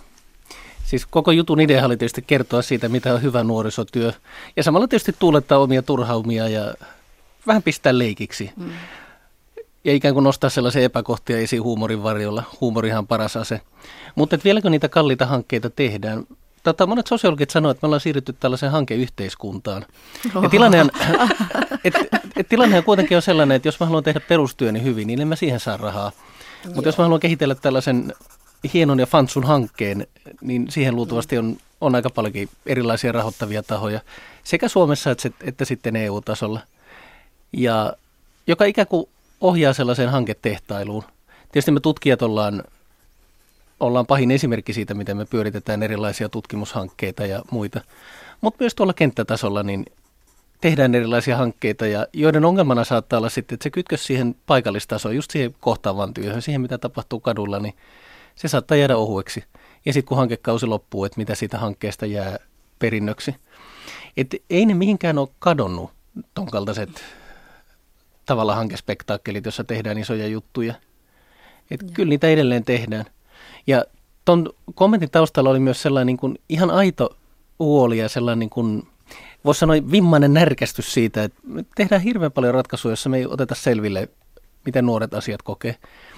siis koko jutun idea oli tietysti kertoa siitä, mitä on hyvä nuorisotyö ja samalla tietysti tuulettaa omia turhaumia ja vähän pistää leikiksi. Mm. Ja ikään kuin nostaa sellaisia epäkohtia esiin huumorin varjolla. Huumorihan on paras ase. Mutta vieläkö niitä kalliita hankkeita tehdään? Tota, monet sosiologit sanoo, että me ollaan siirrytty tällaiseen hankeyhteiskuntaan. Ja tilanne on, et, et tilanne on kuitenkin on sellainen, että jos mä haluan tehdä perustyöni hyvin, niin en mä siihen saa rahaa. Mutta jos mä haluan kehitellä tällaisen hienon ja fantsun hankkeen, niin siihen luultavasti on, on aika paljonkin erilaisia rahoittavia tahoja. Sekä Suomessa että, että sitten E U-tasolla. Ja joka ikään kuin ohjaa sellaiseen hanketehtailuun. Tietysti me tutkijat ollaan, ollaan pahin esimerkki siitä, miten me pyöritetään erilaisia tutkimushankkeita ja muita. Mutta myös tuolla kenttätasolla niin tehdään erilaisia hankkeita, ja joiden ongelmana saattaa olla sitten, että se kytkös siihen paikallistasoon, just siihen kohtaavaan työhön, siihen mitä tapahtuu kadulla, niin se saattaa jäädä ohueksi. Ja sitten kun hankekausi loppuu, että mitä siitä hankkeesta jää perinnöksi. Että ei ne mihinkään ole kadonnut ton kaltaiset tavallaan hankespektaakkelit, jossa tehdään isoja juttuja. Että kyllä niitä edelleen tehdään. Ja ton kommentin taustalla oli myös sellainen niin kuin ihan aito huoli ja sellainen, niin kuin, voisi sanoa, vimmainen närkästys siitä, että me tehdään hirveän paljon ratkaisuja, joissa me ei oteta selville, miten nuoret asiat kokee.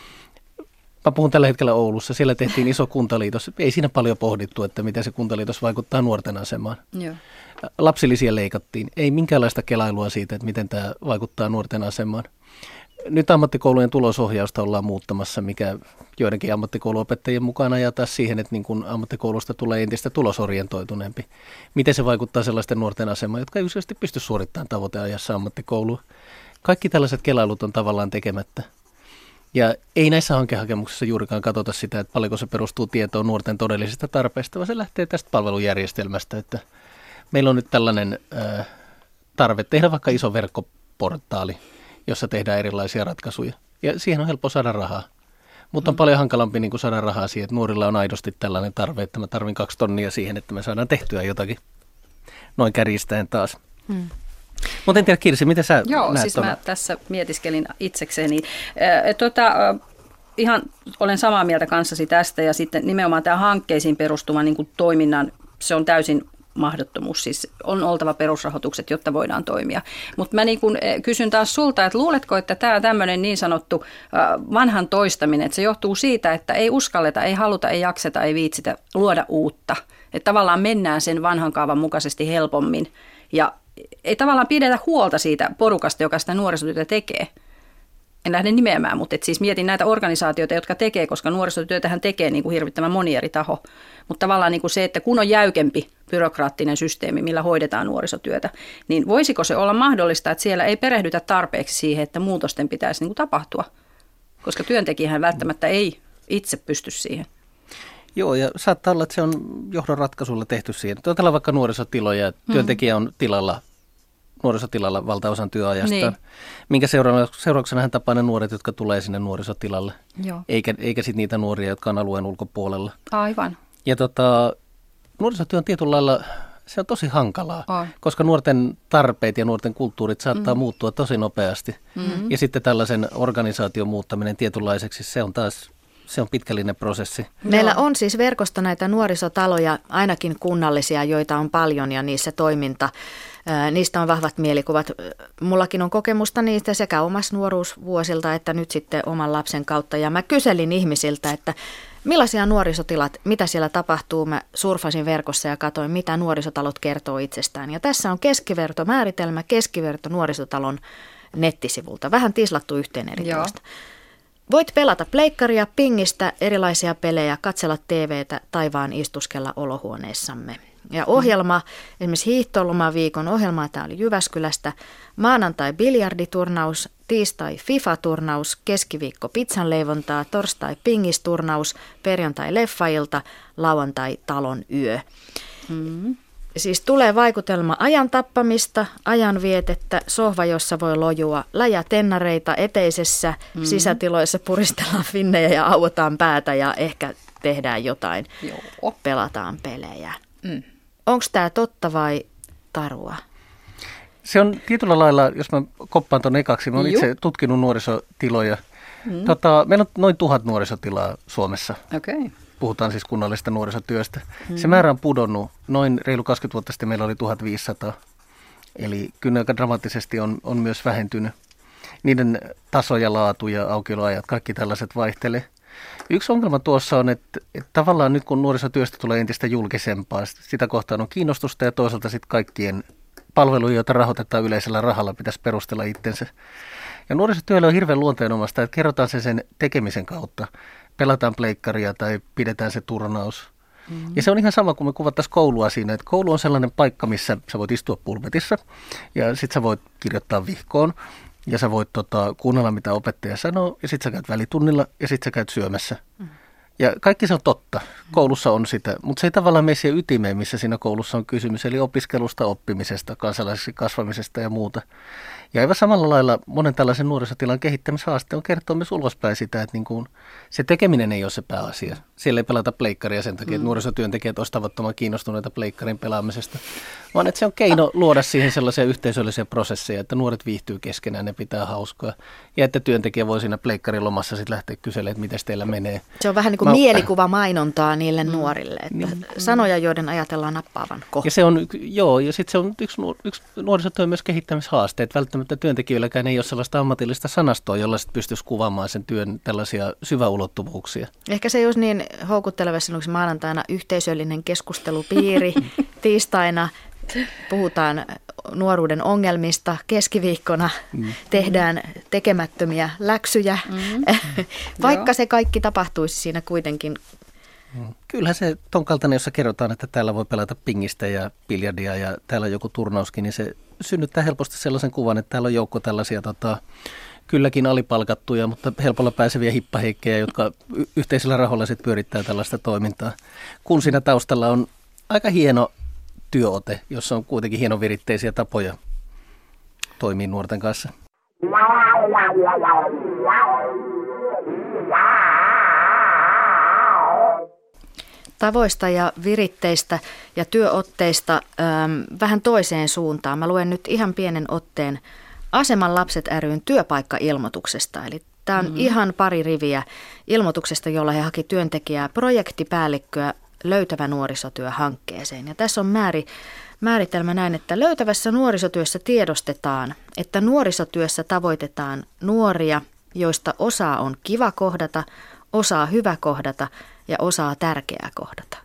Mä puhun tällä hetkellä Oulussa. Siellä tehtiin iso kuntaliitos. Ei siinä paljon pohdittu, että miten se kuntaliitos vaikuttaa nuorten asemaan. Joo. Lapsilisiä leikattiin. Ei minkäänlaista kelailua siitä, että miten tämä vaikuttaa nuorten asemaan. Nyt ammattikoulujen tulosohjausta ollaan muuttamassa, mikä joidenkin ammattikouluopettajien mukaan ajaa taas siihen, että niin kun ammattikoulusta tulee entistä tulosorientoituneempi. Miten se vaikuttaa sellaisten nuorten asemaan, jotka ei useasti pysty suorittamaan tavoiteajassa ammattikoulua. Kaikki tällaiset kelailut on tavallaan tekemättä. Ja ei näissä hankehakemuksissa juurikaan katsota sitä, että paljonko se perustuu tietoon nuorten todellisista tarpeista, vaan se lähtee tästä palvelujärjestelmästä, että meillä on nyt tällainen äh, tarve tehdä vaikka iso verkkoportaali, jossa tehdään erilaisia ratkaisuja. Ja siihen on helppo saada rahaa. Mutta on paljon hankalampi niin kuin saada rahaa siihen, että nuorilla on aidosti tällainen tarve, että mä tarvin kaksi tonnia siihen, että me saadaan tehtyä jotakin. Noin kärjistäen taas. Hmm. Mutta en tiedä, Kirsi, miten sä Joo, näet siis ton? Mä tässä mietiskelin itsekseni. Äh, tota, äh, ihan olen samaa mieltä kanssasi tästä ja sitten nimenomaan tämä hankkeisiin perustuva niin kuin toiminnan, se on täysin mahdottomuus. Siis on oltava perusrahoitukset, jotta voidaan toimia. Mutta mä niin kun kysyn taas sulta, että luuletko, että tämä tämmöinen niin sanottu vanhan toistaminen, että se johtuu siitä, että ei uskalleta, ei haluta, ei jakseta, ei viitsitä luoda uutta. Että tavallaan mennään sen vanhan kaavan mukaisesti helpommin ja ei tavallaan pidetä huolta siitä porukasta, joka sitä nuorisotyötä tekee. En lähde nimeämään, mutta et siis mietin näitä organisaatioita, jotka tekee, koska nuorisotyötähän tekee niin kuin hirvittävän moni eri taho. Mutta tavallaan niin kuin se, että kun on jäykempi byrokraattinen systeemi, millä hoidetaan nuorisotyötä, niin voisiko se olla mahdollista, että siellä ei perehdytä tarpeeksi siihen, että muutosten pitäisi niin kuin tapahtua? Koska työntekijähän välttämättä ei itse pysty siihen. Joo, ja saattaa olla, että se on johdon ratkaisulla tehty siihen. Ajatellaan vaikka nuorisotiloja, työntekijä on tilalla, nuorisotilalla valtaosan työajasta, niin. Minkä seurauksena hän tapaa ne nuoret, jotka tulee sinne nuorisotilalle, Joo. eikä, eikä sitten niitä nuoria, jotka on alueen ulkopuolella. Aivan. Ja tota, nuorisotyö on tietyllä lailla, se on tosi hankalaa, Oi. koska nuorten tarpeet ja nuorten kulttuurit saattaa mm. muuttua tosi nopeasti. Mm-hmm. Ja sitten tällaisen organisaation muuttaminen tietynlaiseksi, se on taas... Se on pitkällinen prosessi. Meillä on siis verkosto näitä nuorisotaloja, ainakin kunnallisia, joita on paljon ja niissä toiminta, niistä on vahvat mielikuvat. Mullakin on kokemusta niistä sekä omassa nuoruusvuosilta että nyt sitten oman lapsen kautta. Ja mä kyselin ihmisiltä, että millaisia nuorisotilat, mitä siellä tapahtuu. Mä surfasin verkossa ja katsoin, mitä nuorisotalot kertoo itsestään. Ja tässä on keskivertomääritelmä, keskiverto nuorisotalon nettisivulta. Vähän tislattu yhteen eri teosta. Voit pelata pleikkaria, pingistä, erilaisia pelejä, katsella T V:tä tai vaan istuskella olohuoneessamme. Ja ohjelma, esimerkiksi hiihtolomaviikon ohjelma, tämä oli Jyväskylästä, maanantai biljarditurnaus, tiistai FIFA-turnaus, keskiviikko pizzanleivontaa, torstai pingisturnaus, perjantai leffailta, lauantai talon yö. Mm-hmm. Siis tulee vaikutelma ajan tappamista, ajanvietettä, sohva, jossa voi lojua, läjätennareita eteisessä, mm-hmm. sisätiloissa puristellaan finnejä ja auotaan päätä ja ehkä tehdään jotain, Joo. pelataan pelejä. Mm. Onko tämä totta vai tarua? Se on tietyllä lailla, jos mä koppaan tuon ekaksi, mä oon itse tutkinut nuorisotiloja. Mm. Tota, meillä on noin tuhat nuorisotilaa Suomessa. Okei. Okay. Puhutaan siis kunnallisesta nuorisotyöstä. Hmm. Se määrä on pudonnut. Noin reilu kaksikymmentä vuotta sitten meillä oli tuhatviisisataa. Eli kyllä aika dramaattisesti on, on myös vähentynyt. Niiden taso ja laatu ja aukioloajat, kaikki tällaiset vaihtelee. Yksi ongelma tuossa on, että, että tavallaan nyt kun nuorisotyöstä tulee entistä julkisempaa, sitä kohtaan on kiinnostusta ja toisaalta sitten kaikkien palveluja, joita rahoitetaan yleisellä rahalla, pitäisi perustella itsensä. Ja nuorisotyöllä on hirveän luonteenomaista, että kerrotaan se sen tekemisen kautta. Pelataan pleikkaria tai pidetään se turnaus. Mm-hmm. Ja se on ihan sama kuin me kuvattaisiin koulua siinä, että koulu on sellainen paikka, missä sä voit istua pulpetissa ja sit sä voit kirjoittaa vihkoon ja sä voit tota, kuunnella mitä opettaja sanoo ja sit sä käyt välitunnilla ja sit sä käyt syömässä. Mm-hmm. Ja kaikki se on totta. Koulussa on sitä, mutta se ei tavallaan mene siihen ytimeen, missä siinä koulussa on kysymys, eli opiskelusta, oppimisesta, kansalaiseksi kasvamisesta ja muuta. Ja aivan samalla lailla monen tällaisen nuorisotilan kehittämishaaste on kertoa myös ulospäin sitä, että niin kuin se tekeminen ei ole se pääasia. Siellä ei pelata pleikkaria sen takia, että mm. nuorisotyöntekijät ovat tavattoman kiinnostuneita pleikkarin pelaamisesta, vaan että se on keino luoda siihen sellaisia yhteisöllisiä prosesseja, että nuoret viihtyy keskenään, ne pitää hauskaa. Ja että työntekijä voi siinä pleikkarin lomassa sitten lähteä kyselemään, että miten teillä menee. Se on vähän niin kuin Mä... mielikuvamainontaa niille mm. nuorille, että niin. sanoja, joiden ajatellaan nappaavan kohta. Ja se on, joo, ja sitten se on yksi, yksi nuorisotyön myös kehittämishaaste, että välttämättä työntekijöilläkään ei ole sellaista ammatillista sanastoa, jolla sitten pystyisi kuvaamaan sen työn tällaisia syväulottuvuuksia. Ehkä se ei olisi niin houkutteleva silloin, maanantaina yhteisöllinen keskustelupiiri, tiistaina puhutaan nuoruuden ongelmista, keskiviikkona mm. tehdään tekemättömiä läksyjä, mm. vaikka se kaikki tapahtuisi siinä kuitenkin. Kyllähän se ton kaltainen, jossa kerrotaan, että täällä voi pelata pingistä ja biljardia ja täällä on joku turnauskin, niin se synnyttää helposti sellaisen kuvan, että täällä on joukko tällaisia tota, kylläkin alipalkattuja, mutta helpolla pääseviä hippaheikkejä, jotka y- yhteisellä rahoilla sitten pyörittää tällaista toimintaa. Kun siinä taustalla on aika hieno työote, jossa on kuitenkin hienoviritteisiä tapoja toimia nuorten kanssa. Tavoista ja viritteistä ja työotteista ähm, vähän toiseen suuntaan. Mä luen nyt ihan pienen otteen Aseman lapset ry:n työpaikkailmoituksesta. Eli tämä on mm-hmm. ihan pari riviä ilmoituksesta, jolla he haki työntekijää projektipäällikköä Löytävä nuorisotyö-hankkeeseen. Ja tässä on määri, määritelmä näin, että löytävässä nuorisotyössä tiedostetaan, että nuorisotyössä tavoitetaan nuoria, joista osaa on kiva kohdata, osaa hyvä kohdata ja osaa tärkeää kohdata.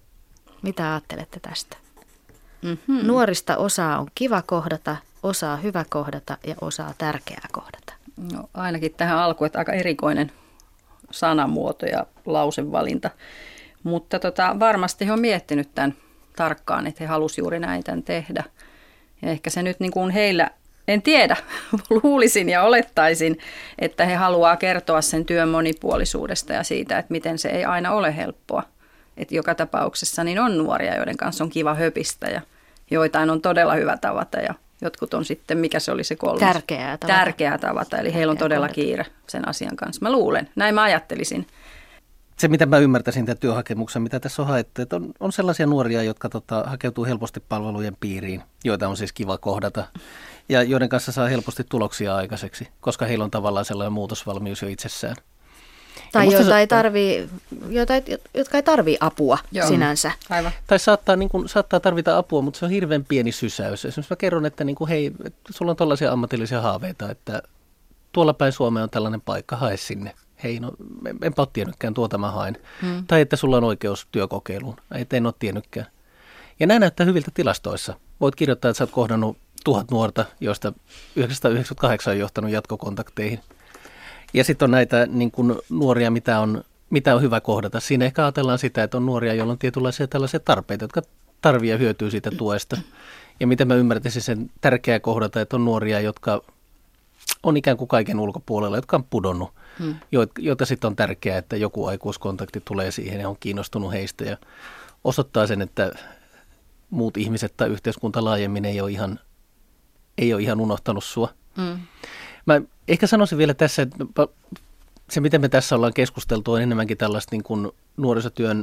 Mitä ajattelette tästä? Mm-hmm. Nuorista osaa on kiva kohdata, osaa hyvä kohdata ja osaa tärkeää kohdata. No, ainakin tähän alkuun, että aika erikoinen sanamuoto ja lausevalinta. Mutta tota, varmasti he on miettinyt tämän tarkkaan, että he halusivat juuri näin tämän tehdä. Ja ehkä se nyt niin kuin heillä, en tiedä, luulisin ja olettaisin, että he haluaa kertoa sen työn monipuolisuudesta ja siitä, että miten se ei aina ole helppoa. Että joka tapauksessa niin on nuoria, joiden kanssa on kiva höpistä ja joitain on todella hyvä tavata ja jotkut on sitten, mikä se oli se kolmas? Tärkeää tavata. Tärkeää tavata, eli Tärkeää heillä on todella kohdata. Kiire sen asian kanssa. Mä luulen, näin mä ajattelisin. Se, mitä mä ymmärtäisin tämän työhakemuksen, mitä tässä on haettu, että on, on sellaisia nuoria, jotka tota, hakeutuu helposti palvelujen piiriin, joita on siis kiva kohdata, ja joiden kanssa saa helposti tuloksia aikaiseksi, koska heillä on tavallaan sellainen muutosvalmius jo itsessään. Tai joita se, ei tarvii, joita, jotka ei tarvitse apua Joo. sinänsä. Aivan. Tai saattaa, niin kuin, saattaa tarvita apua, mutta se on hirveän pieni sysäys. Esimerkiksi mä kerron, että niin kuin, hei, sulla on tällaisia ammatillisia haaveita, että tuolla päin Suomea on tällainen paikka, hae sinne. Hei, no enpä ole tiennytkään, tuota mä haen. Hmm. Tai että sulla on oikeus työkokeiluun. Et en ole tiennytkään. Ja nämä näyttää hyviltä tilastoissa. Voit kirjoittaa, että sä oot kohdannut tuhat nuorta, joista yhdeksänsataayhdeksänkymmentäkahdeksan on johtanut jatkokontakteihin. Ja sitten on näitä niin kuin nuoria, mitä on, mitä on hyvä kohdata. Siinä ehkä ajatellaan sitä, että on nuoria, joilla on tietynlaisia tällaisia tarpeita, jotka tarvii ja hyötyy siitä tuesta. Ja miten mä ymmärtäisin sen tärkeää kohdata, että on nuoria, jotka on ikään kuin kaiken ulkopuolella, jotka on pudonnut, hmm. joita sitten on tärkeää, että joku aikuiskontakti tulee siihen ja on kiinnostunut heistä ja osoittaa sen, että muut ihmiset tai yhteiskunta laajemmin ei ole ihan, ei ole ihan unohtanut sua. Hmm. Mä ehkä sanoisin vielä tässä, että se miten me tässä ollaan keskusteltu on enemmänkin tällaista niin kuin nuorisotyön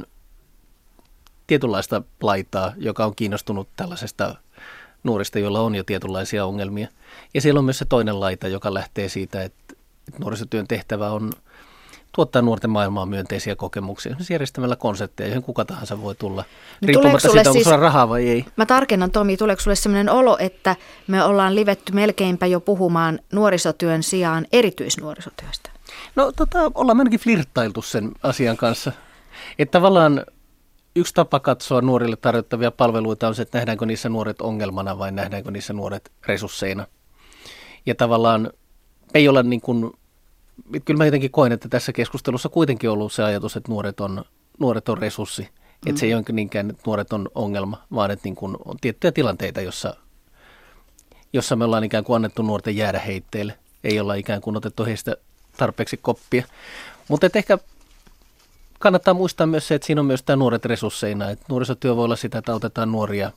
tietynlaista laitaa, joka on kiinnostunut tällaisesta nuorista, joilla on jo tietynlaisia ongelmia. Ja siellä on myös se toinen laita, joka lähtee siitä, että nuorisotyön tehtävä on tuottaa nuorten maailmaan myönteisiä kokemuksia. Esimerkiksi järjestämällä konsertteja, joihin kuka tahansa voi tulla. No, riippumatta siitä, onko siis, sulla rahaa vai ei. Mä tarkennan, Tomi, tuleeko sulle sellainen olo, että me ollaan livetty melkeinpä jo puhumaan nuorisotyön sijaan erityisnuorisotyöstä? No tota, ollaan ainakin flirttailtu sen asian kanssa. Että tavallaan yksi tapa katsoa nuorille tarjottavia palveluita on se, että nähdäänkö niissä nuoret ongelmana vai nähdäänkö niissä nuoret resursseina. Ja tavallaan ei olla niin kuin, kyllä mä jotenkin koen, että tässä keskustelussa kuitenkin on ollut se ajatus, että nuoret on, nuoret on resurssi. Mm. Että se ei ole niinkään, että nuoret on ongelma, vaan että niin kuin on tiettyjä tilanteita, jossa, jossa me ollaan ikään kuin annettu nuorten jäädä heitteille. Ei olla ikään kuin otettu heistä tarpeeksi koppia. Mutta ehkä kannattaa muistaa myös se, että siinä on myös tämä nuoret resursseina. Että nuorisotyö voi olla sitä, että autetaan nuoria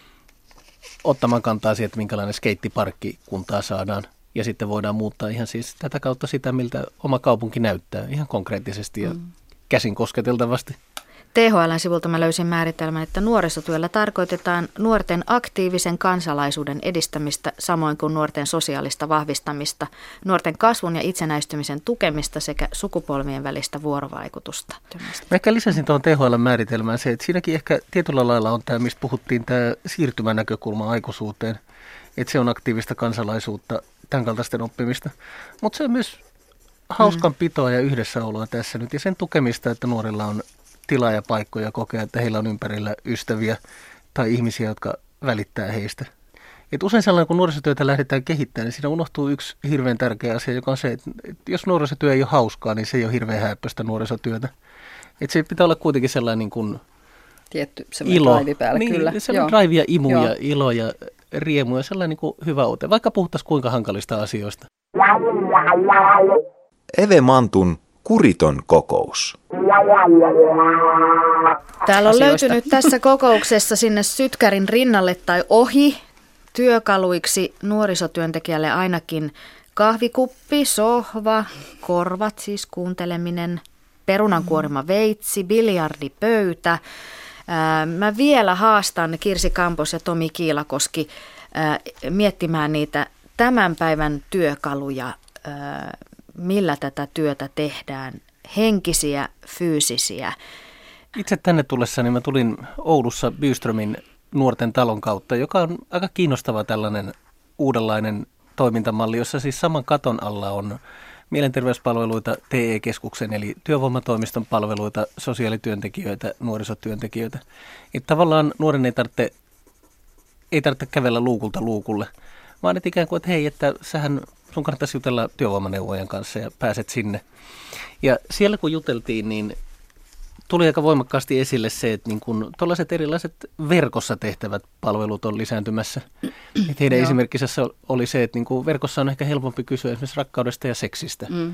ottamaan kantaa siihen, että minkälainen skeittiparkki kuntaa saadaan. Ja sitten voidaan muuttaa ihan siis tätä kautta sitä, miltä oma kaupunki näyttää ihan konkreettisesti ja mm. käsin kosketeltavasti. T H L:n sivulta mä löysin määritelmän, että nuorisotyöllä tarkoitetaan nuorten aktiivisen kansalaisuuden edistämistä, samoin kuin nuorten sosiaalista vahvistamista, nuorten kasvun ja itsenäistymisen tukemista sekä sukupolvien välistä vuorovaikutusta. Mä ehkä lisäsin tuohon T H L:n määritelmään se, että siinäkin ehkä tietyllä lailla on tämä, mistä puhuttiin, tämä siirtymänäkökulma aikuisuuteen, että se on aktiivista kansalaisuutta, tämän kaltaisten oppimista, mutta se on myös hauskanpitoa ja yhdessäoloa tässä nyt ja sen tukemista, että nuorilla on tilaa ja paikkoja kokea, että heillä on ympärillä ystäviä tai ihmisiä, jotka välittää heistä. Et usein sellainen, kun nuorisotyötä lähdetään kehittämään, niin siinä unohtuu yksi hirveän tärkeä asia, joka on se, että jos nuorisotyö ei ole hauskaa, niin se ei ole hirveän häppöistä nuorisotyötä. Et se pitää olla kuitenkin sellainen niin kuin tietty semmoinen drive päällä, niin, kyllä. Sellainen drive ja imu Joo. ja ilo ja riemu ja sellainen niin kuin hyvä ote, vaikka puhuttaisiin kuinka hankalista asioista. Eve Mantun kuriton kokous. Täällä on löytynyt tässä kokouksessa sinne sytkärin rinnalle tai ohi työkaluiksi nuorisotyöntekijälle ainakin kahvikuppi, sohva, korvat siis kuunteleminen, perunankuorima veitsi, biljardipöytä. Mä vielä haastan Kirsi Kampos ja Tomi Kiilakoski miettimään niitä tämän päivän työkaluja, millä tätä työtä tehdään, henkisiä, fyysisiä. itse tänne tullessani mä tulin Oulussa Byströmin nuorten talon kautta, joka on aika kiinnostava tällainen uudenlainen toimintamalli, jossa siis saman katon alla on mielenterveyspalveluita, T E-keskuksen eli työvoimatoimiston palveluita, sosiaalityöntekijöitä, nuorisotyöntekijöitä. Et tavallaan nuoren ei tarvitse, ei tarvitse kävellä luukulta luukulle, vaan että ikään kuin, että hei, että sähän, sun kannattaisi jutella työvoimaneuvojan kanssa ja pääset sinne. Ja siellä kun juteltiin, niin tuli aika voimakkaasti esille se, että niin kun tuollaiset erilaiset verkossa tehtävät palvelut on lisääntymässä. Että heidän esimerkkissä oli se, että niin kun verkossa on ehkä helpompi kysyä esimerkiksi rakkaudesta ja seksistä. Mm.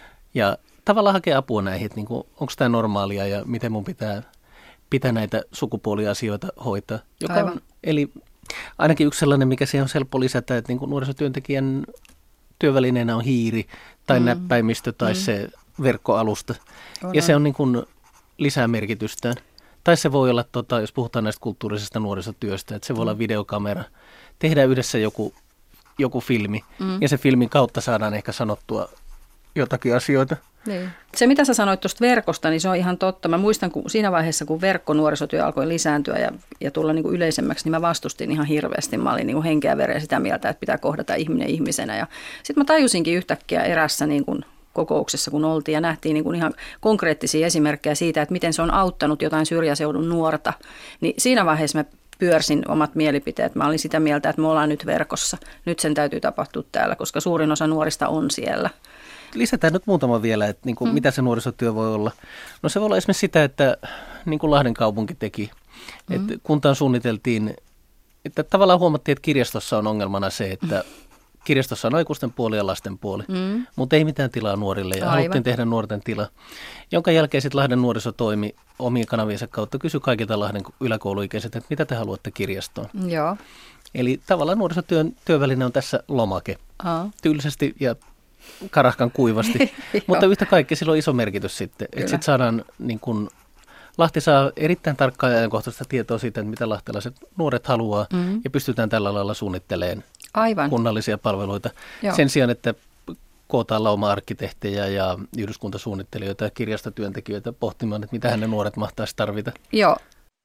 Ja tavallaan hakea apua näihin, että niin kun, onko tämä normaalia ja miten mun pitää, pitää näitä sukupuoliasioita hoitaa. Joka on, eli ainakin yksi sellainen, mikä siihen on helppo lisätä, että niin kun nuorisotyöntekijän työvälineenä on hiiri tai mm. näppäimistö tai mm. se verkkoalusta. On, ja se on niin kuin lisää merkitystään. Tai se voi olla, tota, jos puhutaan näistä kulttuurisesta nuorisotyöstä, että se voi olla videokamera. Tehdään yhdessä joku, joku filmi mm. ja se filmin kautta saadaan ehkä sanottua jotakin asioita. Niin. Se, mitä sä sanoit tuosta verkosta, niin se on ihan totta. Mä muistan, kun siinä vaiheessa, kun verkkonuorisotyö alkoi lisääntyä ja, ja tulla niin kuin yleisemmäksi, niin mä vastustin ihan hirveästi. Mä olin niin kuin henkeä ja vereä sitä mieltä, että pitää kohdata ihminen ihmisenä. Ja sitten mä tajusinkin yhtäkkiä erässä niin kuin kokouksessa, kun oltiin ja nähtiin niin kuin ihan konkreettisia esimerkkejä siitä, että miten se on auttanut jotain syrjäseudun nuorta. Niin siinä vaiheessa mä pyörsin omat mielipiteet. Mä olin sitä mieltä, että me ollaan nyt verkossa. Nyt sen täytyy tapahtua täällä, koska suurin osa nuorista on siellä. Lisätään nyt muutama vielä, että niin kuin, mm. mitä se nuorisotyö voi olla. No se voi olla esimerkiksi sitä, että niin kuin Lahden kaupunki teki, mm. että kuntaan suunniteltiin, että tavallaan huomattiin, että kirjastossa on ongelmana se, että kirjastossa on aikuisten puoli ja lasten puoli, mm. mutta ei mitään tilaa nuorille ja Aivan. haluttiin tehdä nuorten tila, jonka jälkeen sitten Lahden nuorisotoimi omien kanaviensa kautta kysyi kaikilta Lahden yläkouluikäiset, että mitä te haluatte kirjastoon. Joo. Eli tavallaan nuorisotyön työväline on tässä lomake, Aa. tyylisesti ja karahkan kuivasti, mutta yhtä kaikki sillä on iso merkitys sitten, että sitten saadaan niin kun, Lahti saa erittäin tarkkaa ja ajankohtaista tietoa siitä, että mitä lahtelaiset nuoret haluaa mm. ja pystytään tällä lailla suunnittelemaan Aivan. kunnallisia palveluita. Joo. Sen sijaan, että kootaan lauma-arkkitehtejä ja yhdyskuntasuunnittelijoita ja kirjastotyöntekijöitä pohtimaan, että mitä ne nuoret mahtaisi tarvita. Joo.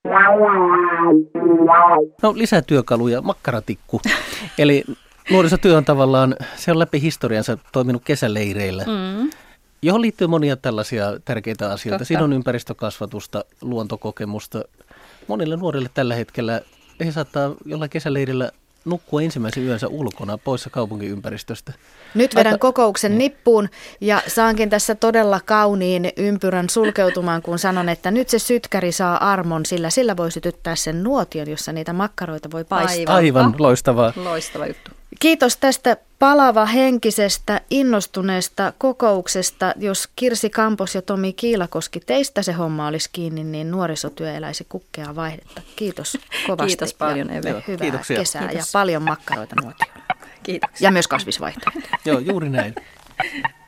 No lisää työkaluja, makkaratikku. Eli nuorisotyö on tavallaan, se on läpi historiansa toiminut kesäleireillä, mm. johon liittyy monia tällaisia tärkeitä asioita. Totta. Siinä on ympäristökasvatusta, luontokokemusta. Monille nuorille tällä hetkellä he saattaa jollain kesäleirillä nukkua ensimmäisen yönsä ulkona poissa kaupunkiympäristöstä. Nyt vedän Aika... kokouksen nippuun ja saankin tässä todella kauniin ympyrän sulkeutumaan, kun sanon, että nyt se sytkäri saa armon, sillä sillä voi sytyttää sen nuotion, jossa niitä makkaroita voi paistaa. Aivan, Aivan loistavaa. Loistava juttu. Kiitos tästä palavahenkisestä, innostuneesta kokouksesta. Jos Kirsi Kampos ja Tomi Kiilakoski, teistä se homma olisi kiinni, niin nuorisotyö eläisi kukkea vaihdetta. Kiitos kovasti. Kiitos paljon, Eve. Hyvää Kiitoksia. kesää Kiitos. ja paljon makkaroita nuotioon. Kiitoksia. Ja myös kasvisvaihtoehtoja. Joo, juuri näin.